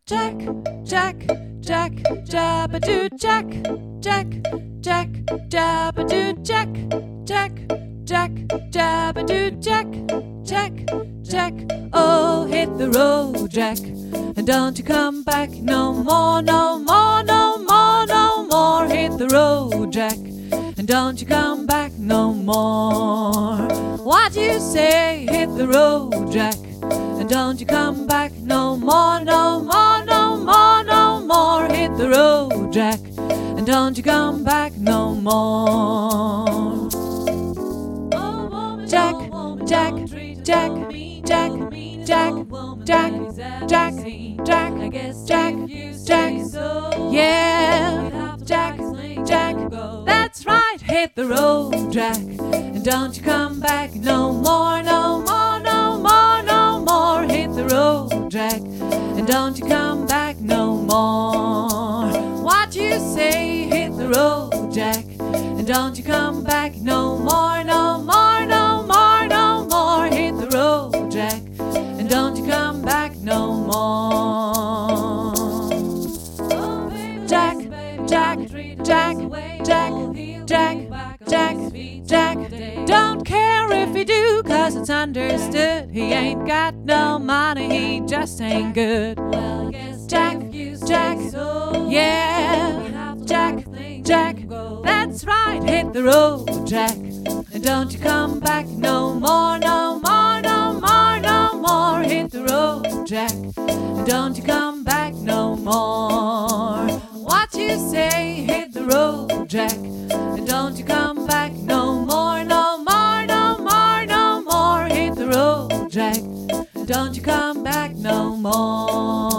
Jack, Jack, Jack, Jabba-doo, Jack, Jack, Jack, Jabba-doo, Jack, Jack, Jack, Jabba-doo, Jack, Jack, Jack. Oh, hit the road, Jack, and don't you come back no more, no more, no more, no more. Hit the road, Jack, and don't you come back no more. What you say? Hit the road, Jack, and don't you come back no more, no more, no more, no more. Hit the road, Jack, and don't you come back no more. Jack, Jack, Jack, Jack, Jack, Jack, Jack, Jack, Jack, Jack, yeah, Jack, Jack, that's right, hit the road, Jack, and don't you come back no more, no more, no more, no more. Hit the road, Jack, and don't you come back no more. What you say? Hit the road, Jack, and don't you come back no more, no more, no more, no more. Hit the road, Jack, and don't you come back no more. Jack, Jack, Jack, Jack, Jack, Jack, Jack, don't care if you do, 'cause it's understood he ain't got no money, he just ain't good. Jack, Jack, yeah, Jack, Jack, that's right, hit the road, Jack, and don't you come back no more, no more, no more, no more. Hit the road, Jack, and don't you come back no more. What you say? Hit the road, Jack, and don't you come back no more, no more, no more, no more. Hit the road, Jack, and don't you come back no more.